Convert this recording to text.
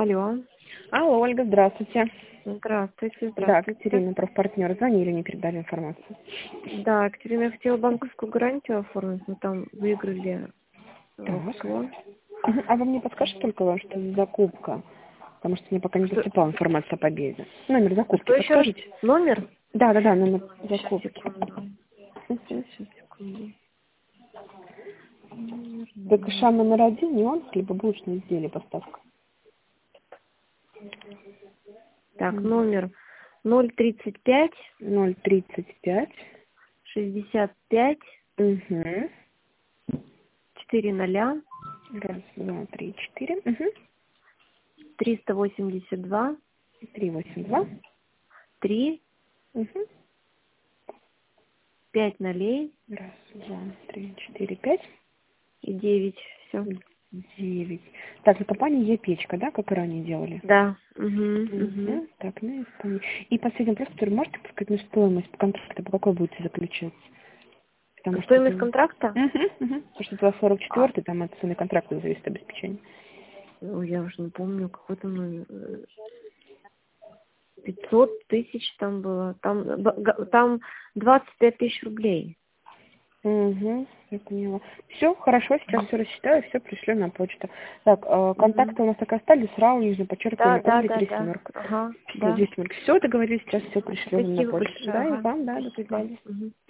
Алло. Алло, Ольга, здравствуйте. Здравствуйте, Да, здравствуйте. Катерина, профпартнер. Звонили, не передали информацию. Да, Екатерина, я хотела банковскую гарантию оформить, мы там выиграли Так. аукцион. А вы мне подскажете только вам, что за закупка? Потому что мне пока не Что, поступала информация о победе. Номер закупки что еще раз? подскажете? Номер? Да, номер Сейчас, закупки. секунду. Мгм. Сейчас, секунду. Номер, ДКШ номер 1, нюанс, либо булочное изделие поставка. Так, номер 035 035. 65 Угу. 40 Раз, два, три, четыре. Угу. 382 382. 3 Угу. 5 0 Раз, два, три, четыре, пять. и 9. Все. 9. Так, за компания Е-печка, да, как и ранее делали? Да. Угу. Угу. Так, ну и последний вопрос, который можете сказать, на стоимость контракта, по какой будете заключаться? Потому что это... Стоимость контракта? Потому что 244, там от цены контракта зависит обеспечение. Ну, я уже не помню, какой там номер. 500 тысяч там было. Там 25 тысяч рублей. Угу, я поняла. Все, хорошо, сейчас все рассчитаю, все пришлю на почту. Так, Мгм. контакты у нас так и остались, сразу нижнее Да, подчеркивание, да, Ольга да, да. 3 Ага, Все, да. 10 Все, договорились, сейчас все пришлю вам на Спасибо почту. большое. Да, и Ага. вам, да, до Спасибо. свидания. Мгм.